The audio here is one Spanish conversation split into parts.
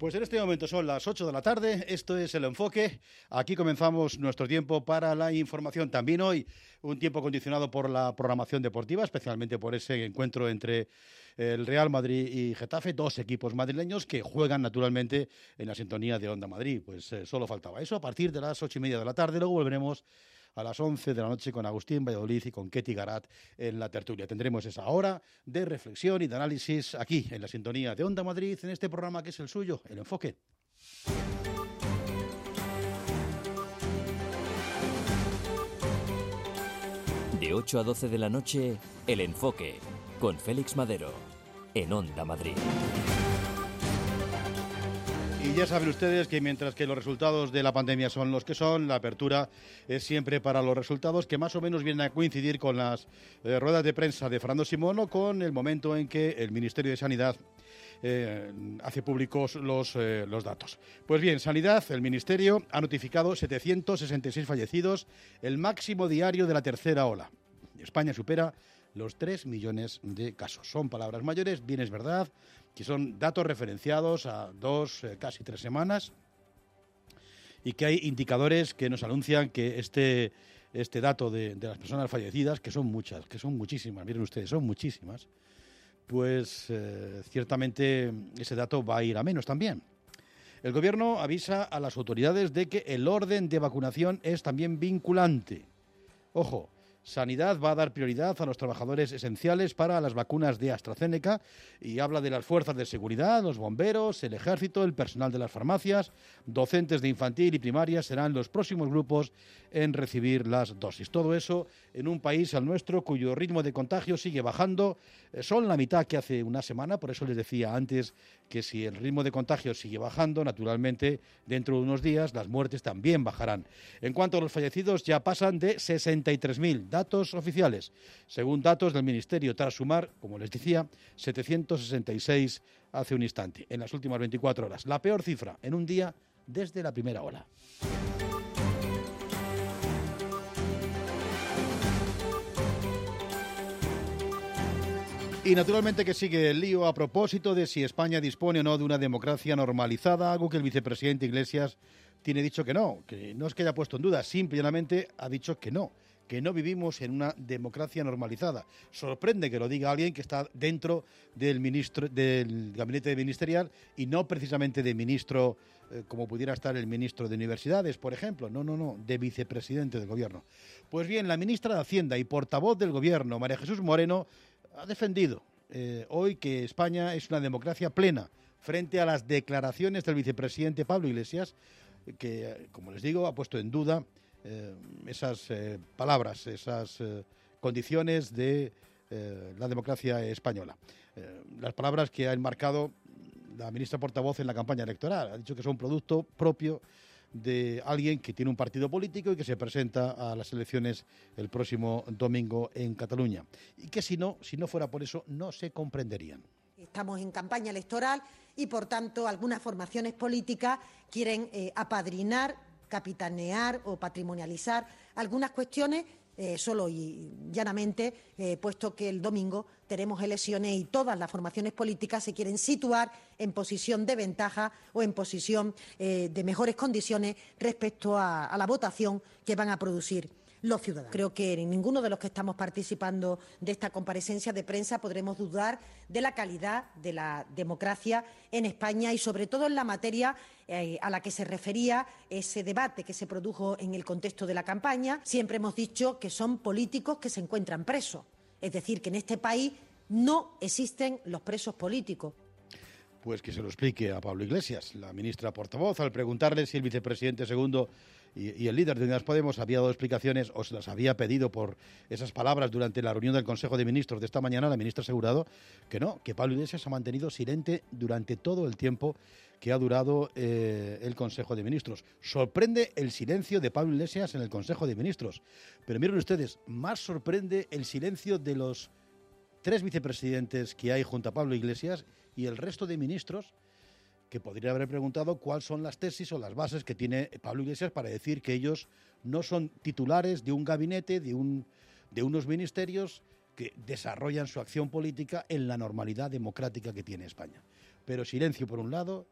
Pues en este momento son las 8 de la tarde, esto es El Enfoque, aquí comenzamos nuestro tiempo para la información. También hoy un tiempo condicionado por la programación deportiva, especialmente por ese encuentro entre el Real Madrid y Getafe, dos equipos madrileños que juegan naturalmente en la sintonía de Onda Madrid. Pues solo faltaba eso, a partir de las 8:30 de la tarde, luego volveremos a las 11 de la noche con Agustín Valladolid y con Ketty Garat en la tertulia. Tendremos esa hora de reflexión y de análisis aquí, en la sintonía de Onda Madrid, en este programa que es el suyo, El Enfoque. De 8 a 12 de la noche, El Enfoque, con Félix Madero, en Onda Madrid. Y ya saben ustedes que mientras que los resultados de la pandemia son los que son, la apertura es siempre para los resultados que más o menos vienen a coincidir con las ruedas de prensa de Fernando Simón o con el momento en que el Ministerio de Sanidad hace públicos los datos. Pues bien, Sanidad, el Ministerio, ha notificado 766 fallecidos, el máximo diario de la tercera ola. España supera los 3 millones de casos. Son palabras mayores, bien es verdad, que son datos referenciados a casi 3 semanas y que hay indicadores que nos anuncian que este dato de las personas fallecidas, que son muchas, que son muchísimas, miren ustedes, son muchísimas, pues ciertamente ese dato va a ir a menos también. El Gobierno avisa a las autoridades de que el orden de vacunación es también vinculante. Ojo, Sanidad va a dar prioridad a los trabajadores esenciales para las vacunas de AstraZeneca y habla de las fuerzas de seguridad, los bomberos, el ejército, el personal de las farmacias, docentes de infantil y primaria serán los próximos grupos en recibir las dosis. Todo eso en un país, al nuestro, cuyo ritmo de contagio sigue bajando. Son la mitad que hace una semana, por eso les decía antes que si el ritmo de contagio sigue bajando, naturalmente, dentro de unos días las muertes también bajarán. En cuanto a los fallecidos, ya pasan de 63.000, datos oficiales, según datos del Ministerio, tras sumar, como les decía, 766 hace un instante, en las últimas 24 horas. La peor cifra en un día desde la primera ola. Y naturalmente que sigue el lío a propósito de si España dispone o no de una democracia normalizada, algo que el vicepresidente Iglesias tiene dicho que no es que haya puesto en duda, simplemente ha dicho que no vivimos en una democracia normalizada. Sorprende que lo diga alguien que está dentro del gabinete ministerial y no precisamente de ministro, como pudiera estar el ministro de Universidades, por ejemplo. No, de vicepresidente del Gobierno. Pues bien, la ministra de Hacienda y portavoz del Gobierno, María Jesús Moreno, ha defendido hoy que España es una democracia plena frente a las declaraciones del vicepresidente Pablo Iglesias, que, como les digo, ha puesto en duda esas palabras, esas condiciones de la democracia española. Las palabras que ha enmarcado la ministra portavoz en la campaña electoral. Ha dicho que son producto propio de alguien que tiene un partido político y que se presenta a las elecciones el próximo domingo en Cataluña. Y que si no fuera por eso, no se comprenderían. Estamos en campaña electoral y, por tanto, algunas formaciones políticas quieren apadrinar, capitanear o patrimonializar algunas cuestiones solo y llanamente, puesto que el domingo tenemos elecciones y todas las formaciones políticas se quieren situar en posición de ventaja o en posición de mejores condiciones respecto a la votación que van a producir los ciudadanos. Creo que ninguno de los que estamos participando de esta comparecencia de prensa podremos dudar de la calidad de la democracia en España y sobre todo en la materia a la que se refería ese debate que se produjo en el contexto de la campaña. Siempre hemos dicho que son políticos que se encuentran presos, es decir, que en este país no existen los presos políticos. Pues que se lo explique a Pablo Iglesias, la ministra portavoz, al preguntarle si el vicepresidente segundo y el líder de Unidas Podemos había dado explicaciones o se las había pedido por esas palabras durante la reunión del Consejo de Ministros de esta mañana. La ministra ha asegurado que no, que Pablo Iglesias se ha mantenido silente durante todo el tiempo que ha durado el Consejo de Ministros. Sorprende el silencio de Pablo Iglesias en el Consejo de Ministros. Pero miren ustedes, más sorprende el silencio de los 3 vicepresidentes que hay junto a Pablo Iglesias y el resto de ministros, que podría haber preguntado cuáles son las tesis o las bases que tiene Pablo Iglesias para decir que ellos no son titulares de un gabinete, de unos ministerios que desarrollan su acción política en la normalidad democrática que tiene España. Pero silencio por un lado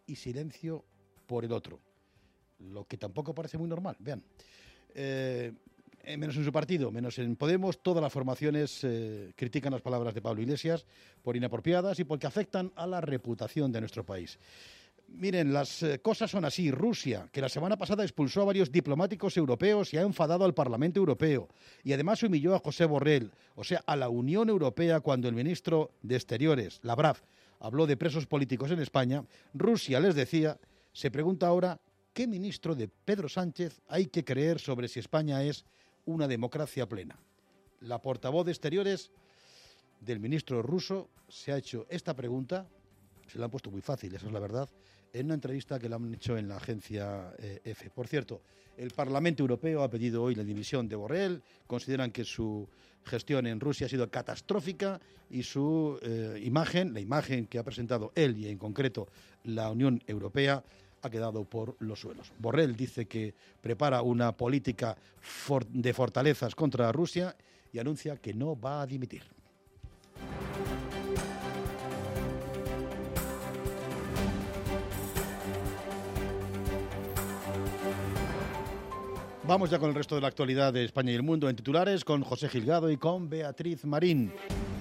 y silencio por el otro. Lo que tampoco parece muy normal, vean. Menos en su partido, menos en Podemos, todas las formaciones critican las palabras de Pablo Iglesias por inapropiadas y porque afectan a la reputación de nuestro país. Miren, las cosas son así. Rusia, que la semana pasada expulsó a varios diplomáticos europeos y ha enfadado al Parlamento Europeo, y además humilló a Josep Borrell, o sea, a la Unión Europea, cuando el ministro de Exteriores, Lavrov, habló de presos políticos en España. Rusia, les decía, se pregunta ahora qué ministro de Pedro Sánchez hay que creer sobre si España es una democracia plena. La portavoz de Exteriores del ministro ruso se ha hecho esta pregunta, se la han puesto muy fácil, esa es la verdad, en una entrevista que le han hecho en la agencia EFE. Por cierto, el Parlamento Europeo ha pedido hoy la dimisión de Borrell, consideran que su gestión en Rusia ha sido catastrófica y su imagen, la imagen que ha presentado él y en concreto la Unión Europea, ha quedado por los suelos. Borrell dice que prepara una política de fortalezas contra Rusia y anuncia que no va a dimitir. Vamos ya con el resto de la actualidad de España y el mundo en titulares, con José Gilgado y con Beatriz Marín.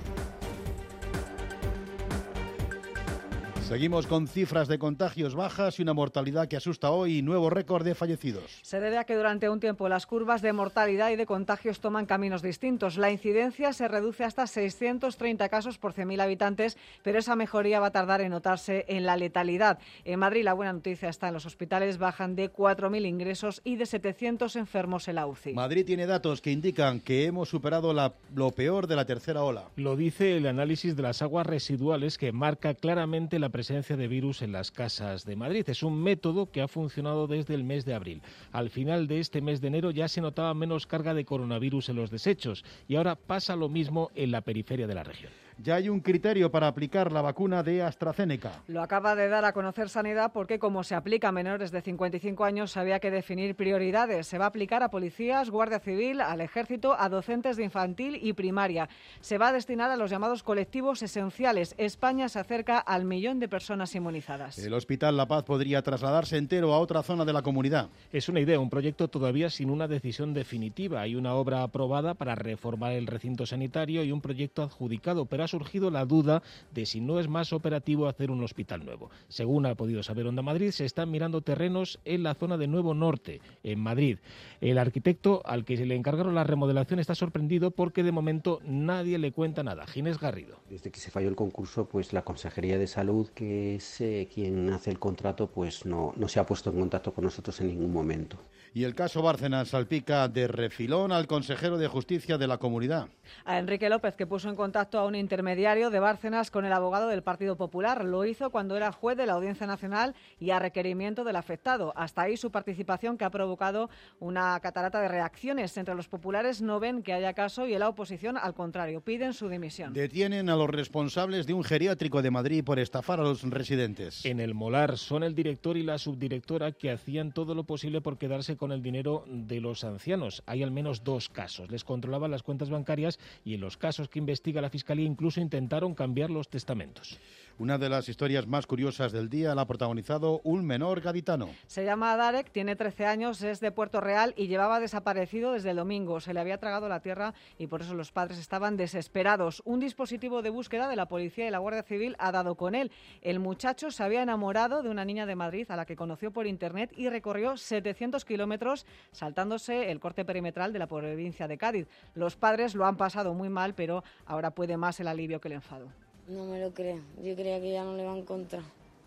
Seguimos con cifras de contagios bajas y una mortalidad que asusta hoy y nuevo récord de fallecidos. Se debe a que durante un tiempo las curvas de mortalidad y de contagios toman caminos distintos. La incidencia se reduce hasta 630 casos por 100.000 habitantes, pero esa mejoría va a tardar en notarse en la letalidad. En Madrid la buena noticia está en los hospitales, bajan de 4.000 ingresos y de 700 enfermos en la UCI. Madrid tiene datos que indican que hemos superado lo peor de la tercera ola. Lo dice el análisis de las aguas residuales, que marca claramente la presencia de virus en las casas de Madrid. Es un método que ha funcionado desde el mes de abril. Al final de este mes de enero ya se notaba menos carga de coronavirus en los desechos y ahora pasa lo mismo en la periferia de la región. Ya hay un criterio para aplicar la vacuna de AstraZeneca. Lo acaba de dar a conocer Sanidad porque, como se aplica a menores de 55 años, había que definir prioridades. Se va a aplicar a policías, Guardia Civil, al Ejército, a docentes de infantil y primaria. Se va a destinar a los llamados colectivos esenciales. España se acerca al 1.000.000 de personas inmunizadas. El Hospital La Paz podría trasladarse entero a otra zona de la comunidad. Es una idea, un proyecto todavía sin una decisión definitiva. Hay una obra aprobada para reformar el recinto sanitario y un proyecto adjudicado, pero ha surgido la duda de si no es más operativo hacer un hospital nuevo. Según ha podido saber Onda Madrid, se están mirando terrenos en la zona de Nuevo Norte, en Madrid. El arquitecto al que se le encargaron la remodelación está sorprendido porque de momento nadie le cuenta nada. Ginés Garrido. Desde que se falló el concurso, pues la Consejería de Salud, que es quien hace el contrato, pues no se ha puesto en contacto con nosotros en ningún momento. Y el caso Bárcenas salpica de refilón al consejero de Justicia de la Comunidad. A Enrique López, que puso en contacto a un intermediario de Bárcenas con el abogado del Partido Popular. Lo hizo cuando era juez de la Audiencia Nacional y a requerimiento del afectado. Hasta ahí su participación, que ha provocado una catarata de reacciones. Entre los populares no ven que haya caso y en la oposición, al contrario, piden su dimisión. Detienen a los responsables de un geriátrico de Madrid por estafar a los residentes. En el Molar son el director y la subdirectora que hacían todo lo posible por quedarse con el dinero de los ancianos. Hay al menos 2 casos. Les controlaban las cuentas bancarias y en los casos que investiga la Fiscalía incluso intentaron cambiar los testamentos. Una de las historias más curiosas del día la ha protagonizado un menor gaditano. Se llama Darek, tiene 13 años, es de Puerto Real y llevaba desaparecido desde el domingo. Se le había tragado la tierra y por eso los padres estaban desesperados. Un dispositivo de búsqueda de la policía y la Guardia Civil ha dado con él. El muchacho se había enamorado de una niña de Madrid a la que conoció por internet y recorrió 700 kilómetros saltándose el corte perimetral de la provincia de Cádiz. Los padres lo han pasado muy mal, pero ahora puede más el alivio que el enfado. No me lo creo. Yo creía que ya no le iban a encontrar.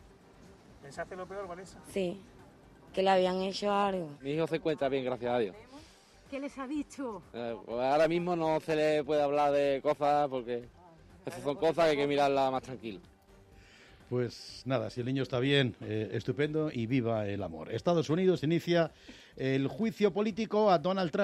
¿Pensaste lo peor, Vanessa? Sí, que le habían hecho algo. Mi hijo se encuentra bien, gracias a Dios. ¿Qué les ha dicho? Pues ahora mismo no se le puede hablar de cosas porque esas son cosas que hay que mirarlas más tranquilo. Pues nada, si el niño está bien, estupendo y viva el amor. Estados Unidos inicia el juicio político a Donald Trump.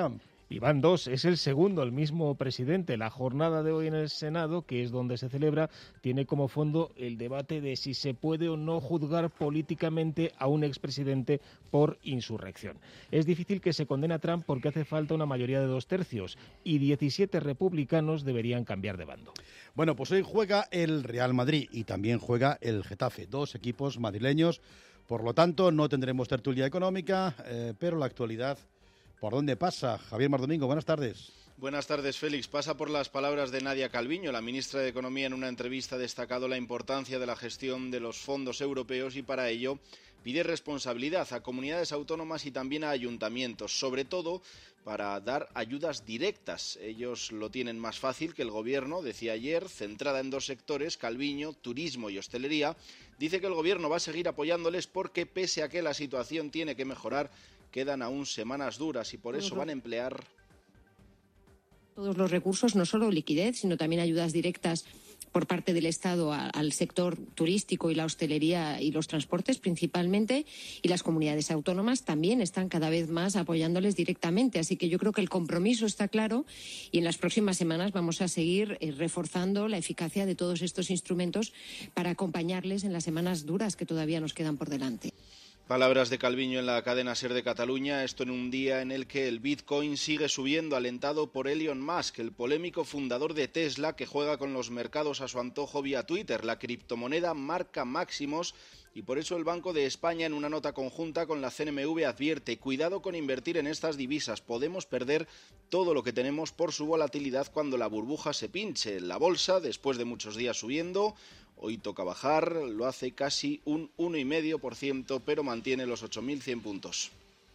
Y van dos, es el segundo, el mismo presidente. La jornada de hoy en el Senado, que es donde se celebra, tiene como fondo el debate de si se puede o no juzgar políticamente a un expresidente por insurrección. Es difícil que se condene a Trump porque hace falta una mayoría de 2/3 y 17 republicanos deberían cambiar de bando. Bueno, pues hoy juega el Real Madrid y también juega el Getafe, dos equipos madrileños. Por lo tanto, no tendremos tertulia económica, pero la actualidad, ¿por dónde pasa? Javier Mardomingo, buenas tardes. Buenas tardes, Félix. Pasa por las palabras de Nadia Calviño. La ministra de Economía en una entrevista ha destacado la importancia de la gestión de los fondos europeos y para ello pide responsabilidad a comunidades autónomas y también a ayuntamientos, sobre todo para dar ayudas directas. Ellos lo tienen más fácil que el Gobierno, decía ayer, centrada en dos sectores, Calviño, turismo y hostelería. Dice que el Gobierno va a seguir apoyándoles porque, pese a que la situación tiene que mejorar, quedan aún semanas duras y por eso van a emplear todos los recursos, no solo liquidez, sino también ayudas directas por parte del Estado al sector turístico y la hostelería y los transportes principalmente, y las comunidades autónomas también están cada vez más apoyándoles directamente. Así que yo creo que el compromiso está claro y en las próximas semanas vamos a seguir reforzando la eficacia de todos estos instrumentos para acompañarles en las semanas duras que todavía nos quedan por delante. Palabras de Calviño en la cadena SER de Cataluña, esto en un día en el que el Bitcoin sigue subiendo, alentado por Elon Musk, el polémico fundador de Tesla, que juega con los mercados a su antojo vía Twitter. La criptomoneda marca máximos y por eso el Banco de España, en una nota conjunta con la CNMV, advierte: cuidado con invertir en estas divisas, podemos perder todo lo que tenemos por su volatilidad cuando la burbuja se pinche. La bolsa, después de muchos días subiendo, hoy toca bajar, lo hace casi un 1,5%, pero mantiene los 8.100 puntos.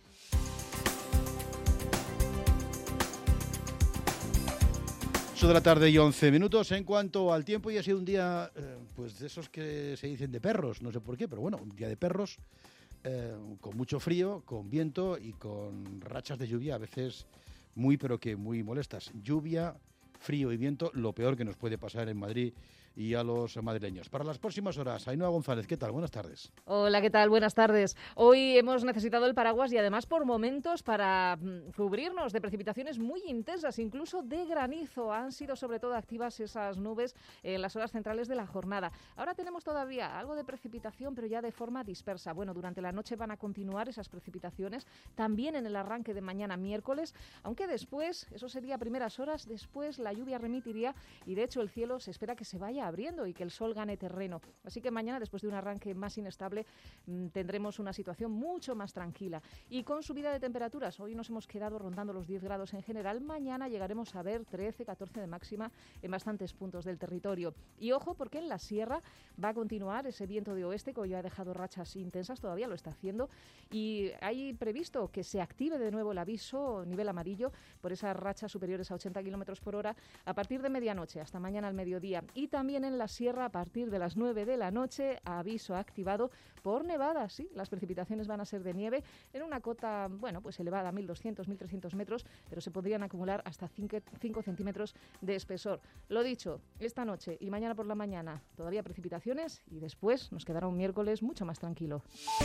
De la tarde y 11 minutos. En cuanto al tiempo, ya ha sido un día pues de esos que se dicen de perros, no sé por qué, pero bueno, un día de perros, con mucho frío, con viento y con rachas de lluvia, a veces muy pero que muy molestas. Lluvia, frío y viento, lo peor que nos puede pasar en Madrid y a los madrileños. Para las próximas horas, Ainhoa González, ¿qué tal? Buenas tardes. Hola, ¿qué tal? Buenas tardes. Hoy hemos necesitado el paraguas y además por momentos para cubrirnos de precipitaciones muy intensas, incluso de granizo. Han sido sobre todo activas esas nubes en las horas centrales de la jornada. Ahora tenemos todavía algo de precipitación, pero ya de forma dispersa. Bueno, durante la noche van a continuar esas precipitaciones, también en el arranque de mañana miércoles, aunque después, eso sería primeras horas, después la lluvia remitiría y de hecho el cielo se espera que se vaya abriendo y que el sol gane terreno. Así que mañana, después de un arranque más inestable, tendremos una situación mucho más tranquila. Y con subida de temperaturas, hoy nos hemos quedado rondando los 10 grados en general, mañana llegaremos a ver 13, 14 de máxima en bastantes puntos del territorio. Y ojo, porque en la sierra va a continuar ese viento de oeste que hoy ha dejado rachas intensas, todavía lo está haciendo, y hay previsto que se active de nuevo el aviso nivel amarillo por esas rachas superiores a 80 kilómetros por hora a partir de medianoche hasta mañana al mediodía. Y también en la sierra, a partir de las 9 de la noche, aviso activado por nevadas. Sí, las precipitaciones van a ser de nieve en una cota, bueno, pues elevada a 1.200, 1.300 metros, pero se podrían acumular hasta 5 centímetros de espesor. Lo dicho, esta noche y mañana por la mañana todavía precipitaciones y después nos quedará un miércoles mucho más tranquilo.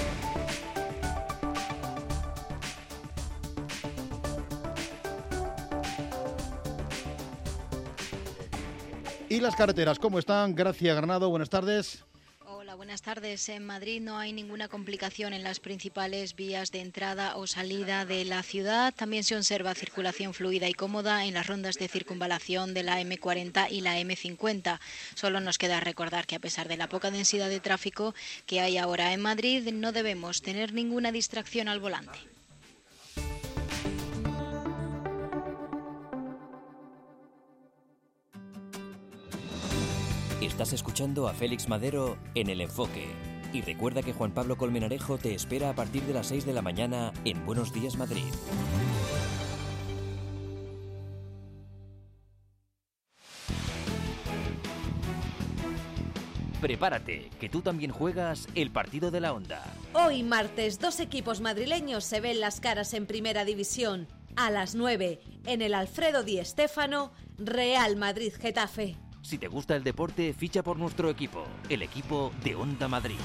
¿Y las carreteras cómo están? Gracia Granado, buenas tardes. Hola, buenas tardes. En Madrid no hay ninguna complicación en las principales vías de entrada o salida de la ciudad. También se observa circulación fluida y cómoda en las rondas de circunvalación de la M40 y la M50. Solo nos queda recordar que a pesar de la poca densidad de tráfico que hay ahora en Madrid, no debemos tener ninguna distracción al volante. Estás escuchando a Félix Madero en El Enfoque. Y recuerda que Juan Pablo Colmenarejo te espera a partir de las 6 de la mañana en Buenos Días Madrid. Prepárate, que tú también juegas el partido de la Onda. Hoy martes, dos equipos madrileños se ven las caras en Primera División. A las 9, en el Alfredo Di Stéfano, Real Madrid-Getafe. Si te gusta el deporte, ficha por nuestro equipo, el equipo de Onda Madrid.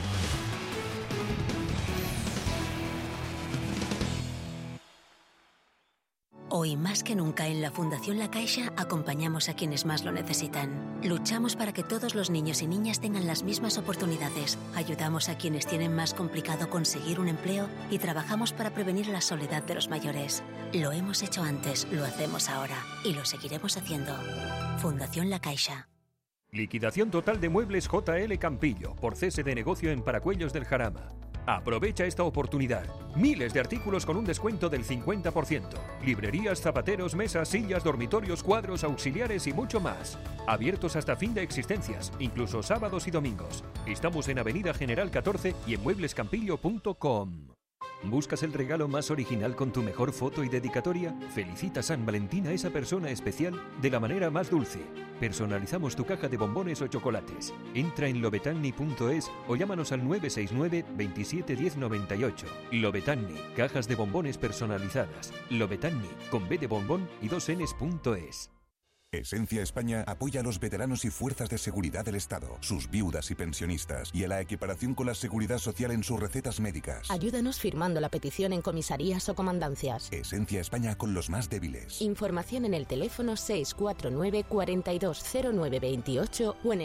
Hoy Hoy más que nunca en la Fundación La Caixa acompañamos a quienes más lo necesitan. Luchamos para que todos los niños y niñas tengan las mismas oportunidades. Ayudamos a quienes tienen más complicado conseguir un empleo y trabajamos para prevenir la soledad de los mayores. Lo hemos hecho antes, lo hacemos ahora y lo seguiremos haciendo. Fundación La Caixa. Liquidación total de muebles JL Campillo por cese de negocio en Paracuellos del Jarama. Aprovecha esta oportunidad. Miles de artículos con un descuento del 50%. Librerías, zapateros, mesas, sillas, dormitorios, cuadros, auxiliares y mucho más. Abiertos hasta fin de existencias, incluso sábados y domingos. Estamos en Avenida General 14 y en mueblescampillo.com. ¿Buscas el regalo más original con tu mejor foto y dedicatoria? Felicita San Valentín a esa persona especial de la manera más dulce. Personalizamos tu caja de bombones o chocolates. Entra en lobetanni.es o llámanos al 969 27 10 98. Lobetanni, cajas de bombones personalizadas. Lobetanni, con B de bombón y 2 Ns.es. Esencia España apoya a los veteranos y fuerzas de seguridad del Estado, sus viudas y pensionistas, y a la equiparación con la seguridad social en sus recetas médicas. Ayúdanos firmando la petición en comisarías o comandancias. Esencia España con los más débiles. Información en el teléfono 649 420928 o en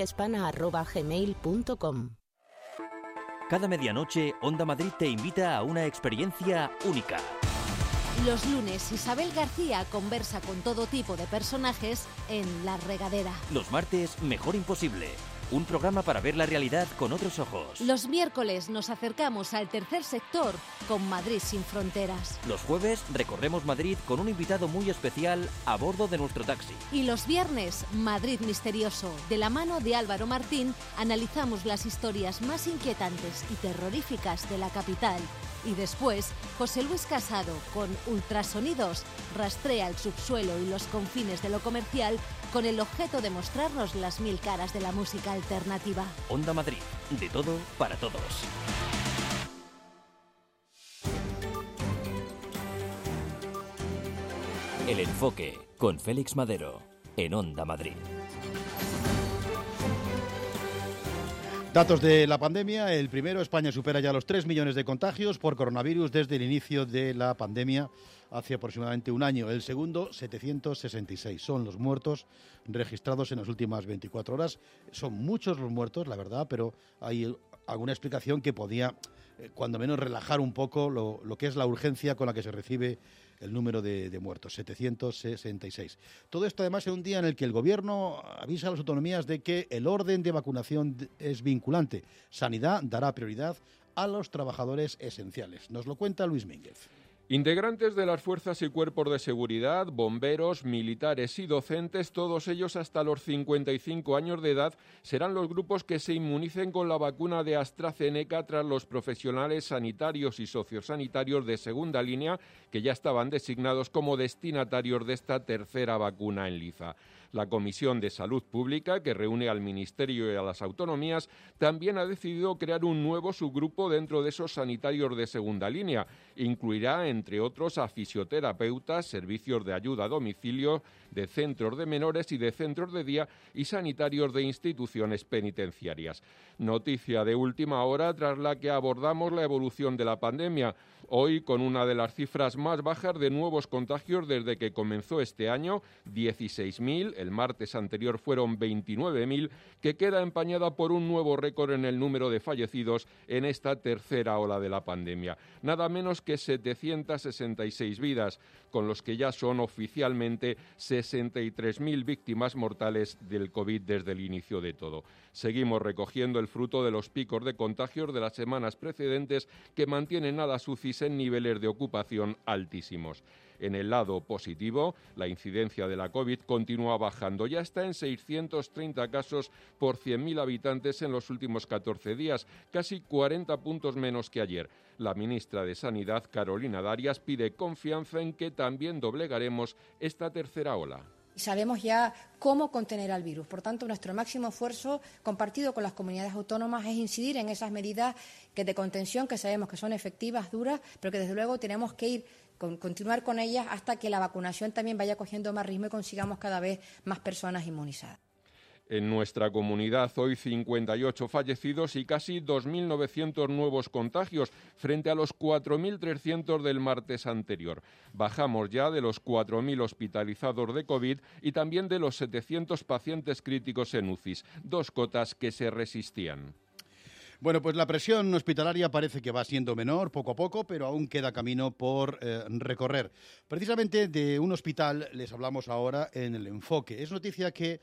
esenciahispana@gmail.com. Cada medianoche, Onda Madrid te invita a una experiencia única. Los lunes, Isabel García conversa con todo tipo de personajes en La Regadera. Los martes, Mejor Imposible. Un programa para ver la realidad con otros ojos. Los miércoles nos acercamos al tercer sector con Madrid sin fronteras. Los jueves recorremos Madrid con un invitado muy especial a bordo de nuestro taxi. Y los viernes, Madrid Misterioso. De la mano de Álvaro Martín, analizamos las historias más inquietantes y terroríficas de la capital. Y después, José Luis Casado, con Ultrasonidos, rastrea el subsuelo y los confines de lo comercial con el objeto de mostrarnos las 1000 caras de la música alternativa. Onda Madrid, de todo para todos. El Enfoque, con Félix Madero, en Onda Madrid. Datos de la pandemia. El primero, España supera ya los 3 millones de contagios por coronavirus desde el inicio de la pandemia hace aproximadamente un año. El segundo, 766. Son los muertos registrados en las últimas 24 horas. Son muchos los muertos, la verdad, pero hay alguna explicación que podía, cuando menos, relajar un poco lo que es la urgencia con la que se recibe el número de muertos, 766. Todo esto además en un día en el que el Gobierno avisa a las autonomías de que el orden de vacunación es vinculante. Sanidad dará prioridad a los trabajadores esenciales. Nos lo cuenta Luis Mínguez. Integrantes de las fuerzas y cuerpos de seguridad, bomberos, militares y docentes, todos ellos hasta los 55 años de edad, serán los grupos que se inmunicen con la vacuna de AstraZeneca tras los profesionales sanitarios y sociosanitarios de segunda línea que ya estaban designados como destinatarios de esta tercera vacuna en Liza. La Comisión de Salud Pública, que reúne al Ministerio y a las autonomías, también ha decidido crear un nuevo subgrupo dentro de esos sanitarios de segunda línea. Incluirá, entre otros, a fisioterapeutas, servicios de ayuda a domicilio, de centros de menores y de centros de día y sanitarios de instituciones penitenciarias. Noticia de última hora tras la que abordamos la evolución de la pandemia. Hoy, con una de las cifras más bajas de nuevos contagios desde que comenzó este año, 16.000, el martes anterior fueron 29.000, que queda empañada por un nuevo récord en el número de fallecidos en esta tercera ola de la pandemia. Nada menos que 766 vidas, con los que ya son oficialmente 63.000 víctimas mortales del COVID desde el inicio de todo. Seguimos recogiendo el fruto de los picos de contagios de las semanas precedentes que mantienen a las UCIs en niveles de ocupación altísimos. En el lado positivo, la incidencia de la COVID continúa bajando. Ya está en 630 casos por 100.000 habitantes en los últimos 14 días, casi 40 puntos menos que ayer. La ministra de Sanidad, Carolina Darias, pide confianza en que también doblegaremos esta tercera ola. Sabemos ya cómo contener al virus. Por tanto, nuestro máximo esfuerzo compartido con las comunidades autónomas es incidir en esas medidas de contención que sabemos que son efectivas, duras, pero que desde luego tenemos que continuar con ellas hasta que la vacunación también vaya cogiendo más ritmo y consigamos cada vez más personas inmunizadas. En nuestra comunidad hoy 58 fallecidos y casi 2.900 nuevos contagios frente a los 4.300 del martes anterior. Bajamos ya de los 4.000 hospitalizados de COVID y también de los 700 pacientes críticos en UCIs, 2 cotas que se resistían. Bueno, pues la presión hospitalaria parece que va siendo menor poco a poco, pero aún queda camino por recorrer. Precisamente de un hospital les hablamos ahora en el enfoque. Es noticia que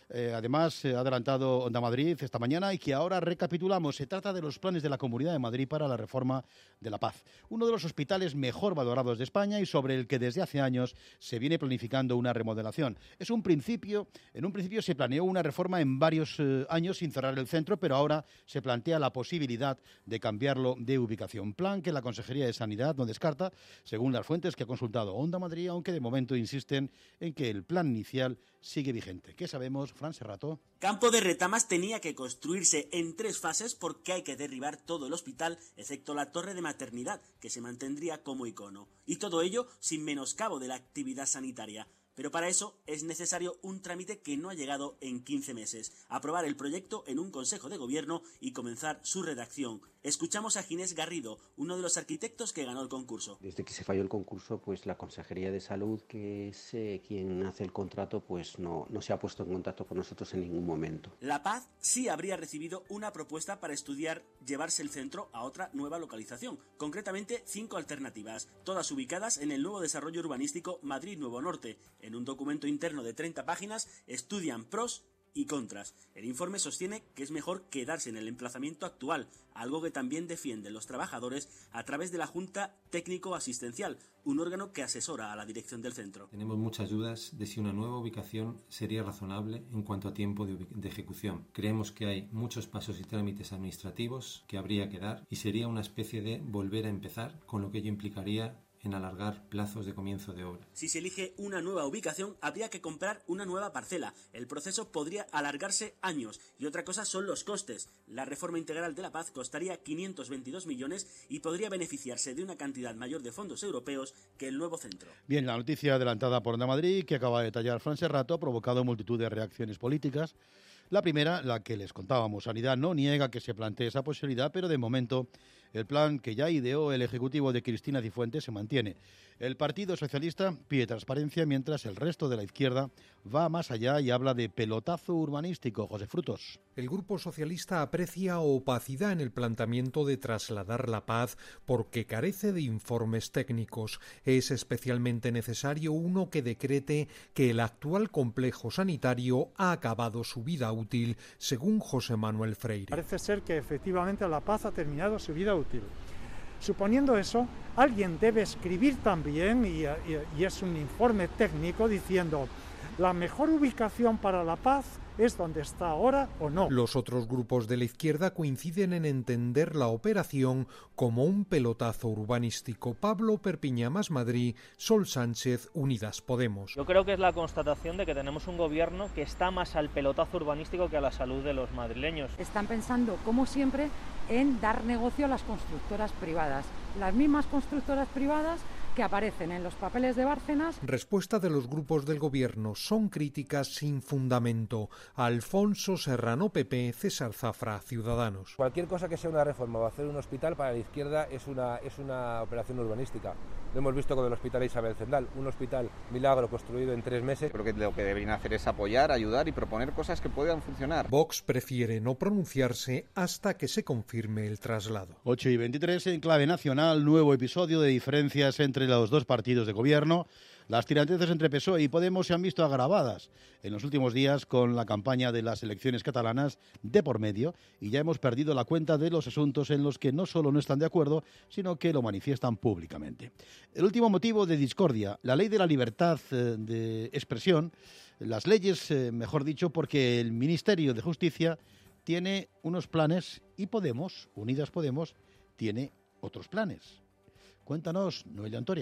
además ha adelantado Onda Madrid esta mañana y que ahora recapitulamos. Se trata de los planes de la Comunidad de Madrid para la reforma de la paz. Uno de los hospitales mejor valorados de España y sobre el que desde hace años se viene planificando una remodelación. En un principio se planeó una reforma en varios años sin cerrar el centro, pero ahora se plantea la posibilidad de cambiarlo de ubicación. Plan que la Consejería de Sanidad no descarta, según las fuentes que ha consultado Onda Madrid, aunque de momento insisten en que el plan inicial sigue vigente. ¿Qué sabemos, Fran Serrato? Campo de Retamas tenía que construirse en 3 fases porque hay que derribar todo el hospital, excepto la torre de maternidad, que se mantendría como icono. Y todo ello sin menoscabo de la actividad sanitaria. Pero para eso es necesario un trámite que no ha llegado en 15 meses. Aprobar el proyecto en un Consejo de Gobierno y comenzar su redacción. Escuchamos a Ginés Garrido, uno de los arquitectos que ganó el concurso. Desde que se falló el concurso, pues la Consejería de Salud, que es quien hace el contrato, pues no se ha puesto en contacto con nosotros en ningún momento. La Paz sí habría recibido una propuesta para estudiar llevarse el centro a otra nueva localización. Concretamente 5 alternativas, todas ubicadas en el nuevo desarrollo urbanístico Madrid Nuevo Norte. En un documento interno de 30 páginas estudian pros y contras. El informe sostiene que es mejor quedarse en el emplazamiento actual, algo que también defienden los trabajadores a través de la Junta Técnico Asistencial, un órgano que asesora a la dirección del centro. Tenemos muchas dudas de si una nueva ubicación sería razonable en cuanto a tiempo de ejecución. Creemos que hay muchos pasos y trámites administrativos que habría que dar y sería una especie de volver a empezar, con lo que ello implicaría en alargar plazos de comienzo de obra. Si se elige una nueva ubicación, habría que comprar una nueva parcela. El proceso podría alargarse años. Y otra cosa son los costes. La reforma integral de La Paz costaría 522 millones y podría beneficiarse de una cantidad mayor de fondos europeos que el nuevo centro. Bien, la noticia adelantada por Onda Madrid, que acaba de detallar Fran Serrato, ha provocado multitud de reacciones políticas. La primera, la que les contábamos. Sanidad no niega que se plantee esa posibilidad, pero de momento el plan que ya ideó el Ejecutivo de Cristina Cifuentes se mantiene. El Partido Socialista pide transparencia, mientras el resto de la izquierda va más allá y habla de pelotazo urbanístico. José Frutos. El Grupo Socialista aprecia opacidad en el planteamiento de trasladar La Paz porque carece de informes técnicos. Es especialmente necesario uno que decrete que el actual complejo sanitario ha acabado su vida útil, según José Manuel Freire. Parece ser que efectivamente La Paz ha terminado su vida útil. Suponiendo eso, alguien debe escribir también, y es un informe técnico diciendo la mejor ubicación para La Paz es donde está ahora o no. Los otros grupos de la izquierda coinciden en entender la operación como un pelotazo urbanístico. Pablo Perpiñá, Más Madrid, Sol Sánchez, Unidas Podemos. Yo creo que es la constatación de que tenemos un gobierno que está más al pelotazo urbanístico que a la salud de los madrileños. Están pensando, como siempre, en dar negocio a las constructoras privadas. Las mismas constructoras privadas que aparecen en los papeles de Bárcenas. Respuesta de los grupos del gobierno: son críticas sin fundamento. Alfonso Serrano, PP, César Zafra, Ciudadanos. Cualquier cosa que sea una reforma o hacer un hospital para la izquierda es una operación urbanística. Lo hemos visto con el Hospital Isabel Zendal, un hospital milagro construido en 3 meses. Creo que lo que deberían hacer es apoyar, ayudar y proponer cosas que puedan funcionar. Vox prefiere no pronunciarse hasta que se confirme el traslado. 8:23 en clave nacional, nuevo episodio de diferencias entre los dos partidos de gobierno. Las tiranteces entre PSOE y Podemos se han visto agravadas en los últimos días con la campaña de las elecciones catalanas de por medio, y ya hemos perdido la cuenta de los asuntos en los que no solo no están de acuerdo, sino que lo manifiestan públicamente. El último motivo de discordia, la ley de la libertad de expresión, las leyes, mejor dicho, porque el Ministerio de Justicia tiene unos planes y Podemos, Unidas Podemos, tiene otros planes. Cuéntanos, Noelia Antoria.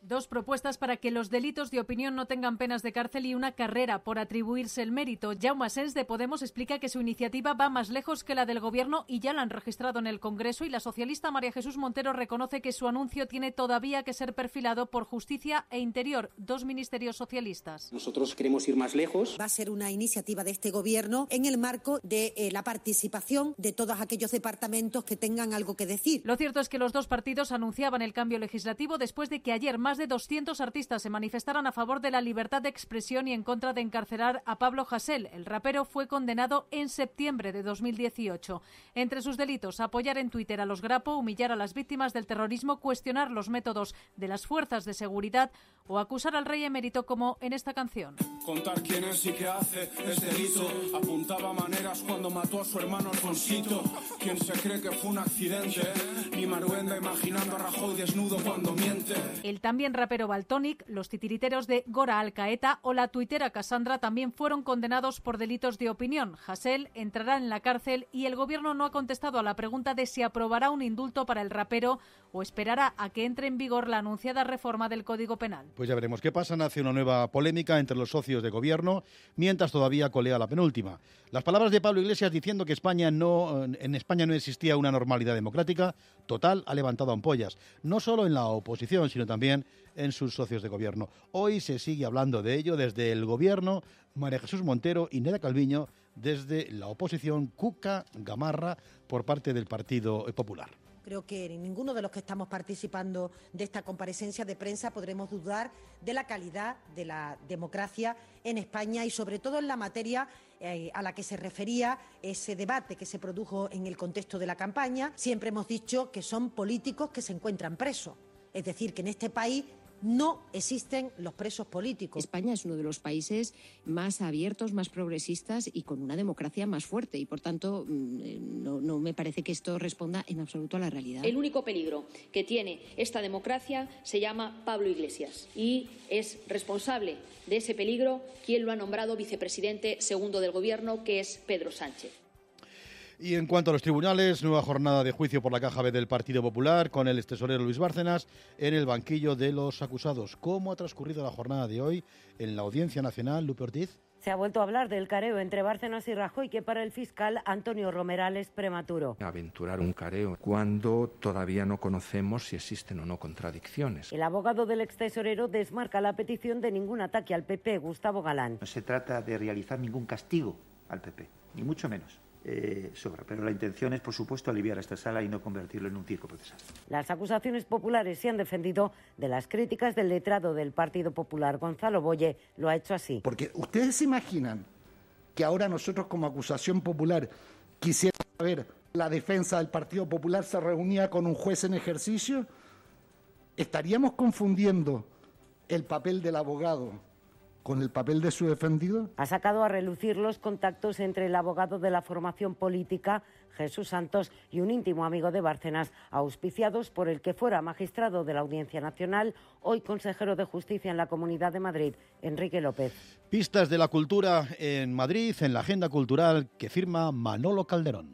2 propuestas para que los delitos de opinión no tengan penas de cárcel y una carrera por atribuirse el mérito. Jaume Asens, de Podemos, explica que su iniciativa va más lejos que la del Gobierno y ya la han registrado en el Congreso, y la socialista María Jesús Montero reconoce que su anuncio tiene todavía que ser perfilado por Justicia e Interior, 2 ministerios socialistas. Nosotros queremos ir más lejos. Va a ser una iniciativa de este Gobierno en el marco de la participación de todos aquellos departamentos que tengan algo que decir. Lo cierto es que los 2 partidos anunciaban el cambio legislativo después de que ayer más de 200 artistas se manifestaran a favor de la libertad de expresión y en contra de encarcelar a Pablo Hasél. El rapero fue condenado en septiembre de 2018. Entre sus delitos, apoyar en Twitter a los Grapo, humillar a las víctimas del terrorismo, cuestionar los métodos de las fuerzas de seguridad o acusar al rey emérito, como en esta canción. Contar quién es y qué hace es delito. Apuntaba maneras cuando mató a su hermano Alfonsito. ¿Quién se cree que fue un accidente? Ni Maruenda imaginando a Rajoy desnudo cuando miente. El también rapero Valtònyc, los titiriteros de Gora Alcaeta o la tuitera Cassandra también fueron condenados por delitos de opinión. Hasél entrará en la cárcel y el Gobierno no ha contestado a la pregunta de si aprobará un indulto para el rapero o esperará a que entre en vigor la anunciada reforma del Código Penal. Pues ya veremos qué pasa. Nace una nueva polémica entre los socios de Gobierno, mientras todavía colea la penúltima. Las palabras de Pablo Iglesias diciendo que en España no existía una normalidad democrática total ha levantado ampollas, no solo en la oposición, sino también en sus socios de Gobierno. Hoy se sigue hablando de ello desde el Gobierno, María Jesús Montero y Nerea Calviño, desde la oposición, Cuca Gamarra, por parte del Partido Popular. Creo que ninguno de los que estamos participando de esta comparecencia de prensa podremos dudar de la calidad de la democracia en España y sobre todo en la materia a la que se refería ese debate que se produjo en el contexto de la campaña. Siempre hemos dicho que son políticos que se encuentran presos, es decir, que en este país no existen los presos políticos. España es uno de los países más abiertos, más progresistas y con una democracia más fuerte y, por tanto, no me parece que esto responda en absoluto a la realidad. El único peligro que tiene esta democracia se llama Pablo Iglesias y es responsable de ese peligro quien lo ha nombrado vicepresidente segundo del Gobierno, que es Pedro Sánchez. Y en cuanto a los tribunales, nueva jornada de juicio por la caja B del Partido Popular con el extesorero Luis Bárcenas en el banquillo de los acusados. ¿Cómo ha transcurrido la jornada de hoy en la Audiencia Nacional, Lupe Ortiz? Se ha vuelto a hablar del careo entre Bárcenas y Rajoy, que para el fiscal Antonio Romeral es prematuro. Aventurar un careo cuando todavía no conocemos si existen o no contradicciones. El abogado del extesorero desmarca la petición de ningún ataque al PP, Gustavo Galán. No se trata de realizar ningún castigo al PP, ni mucho menos. Pero la intención es, por supuesto, aliviar a esta sala y no convertirlo en un circo procesal. Las acusaciones populares se han defendido de las críticas del letrado del Partido Popular. Gonzalo Boye lo ha hecho así. Porque ustedes se imaginan que ahora nosotros como acusación popular quisiéramos saber la defensa del Partido Popular se reunía con un juez en ejercicio. ¿Estaríamos confundiendo el papel del abogado con el papel de su defendido? Ha sacado a relucir los contactos entre el abogado de la formación política, Jesús Santos, y un íntimo amigo de Bárcenas, auspiciados por el que fuera magistrado de la Audiencia Nacional, hoy consejero de Justicia en la Comunidad de Madrid, Enrique López. Pistas de la cultura en Madrid, en la agenda cultural que firma Manolo Calderón.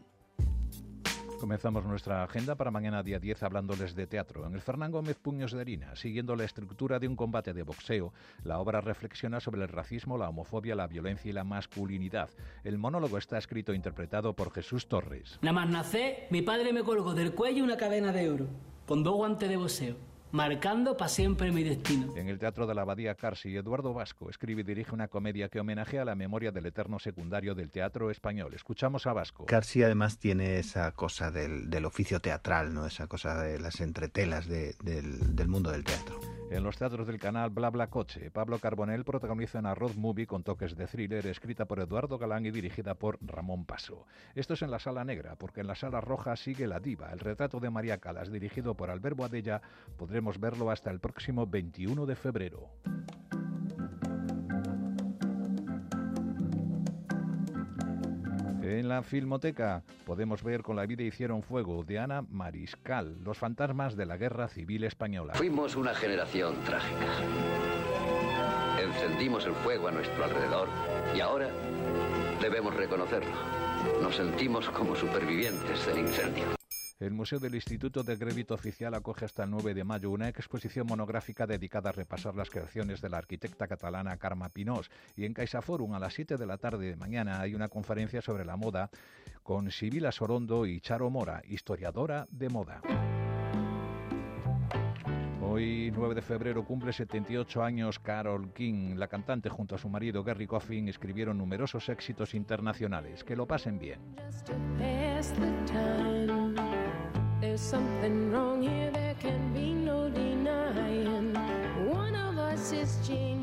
Comenzamos nuestra agenda para mañana día 10 hablándoles de teatro. En el Fernán Gómez Puños de Harina, siguiendo la estructura de un combate de boxeo, la obra reflexiona sobre el racismo, la homofobia, la violencia y la masculinidad. El monólogo está escrito e interpretado por Jesús Torres. Nada más nacer, mi padre me colgó del cuello una cadena de oro, con 2 guantes de boxeo, marcando para siempre mi destino. En el Teatro de la Abadía Carsi, Eduardo Vasco escribe y dirige una comedia que homenajea la memoria del eterno secundario del teatro español. Escuchamos a Vasco. Carsi además tiene esa cosa del oficio teatral, ¿no? Esa cosa de las entretelas del mundo del teatro. En los teatros del canal Bla Bla Coche, Pablo Carbonell protagoniza una road movie con toques de thriller, escrita por Eduardo Galán y dirigida por Ramón Paso. Esto es en la Sala Negra, porque en la Sala Roja sigue La Diva, el retrato de María Calas, dirigido por Albert Boadella. Podremos verlo hasta el próximo 21 de febrero. En la Filmoteca podemos ver Con la vida hicieron fuego, de Ana Mariscal, los fantasmas de la Guerra Civil Española. Fuimos una generación trágica. Encendimos el fuego a nuestro alrededor y ahora debemos reconocerlo. Nos sentimos como supervivientes del incendio. El Museo del Instituto de Crédito Oficial acoge hasta el 9 de mayo una exposición monográfica dedicada a repasar las creaciones de la arquitecta catalana Carme Pinós. Y en CaixaForum a las 7 de la tarde de mañana hay una conferencia sobre la moda con Sibila Sorondo y Charo Mora, historiadora de moda. Hoy, 9 de febrero, cumple 78 años Carole King. La cantante junto a su marido Gerry Coffin escribieron numerosos éxitos internacionales. Que lo pasen bien. There's something wrong here, there can be no denying. One of us is changing.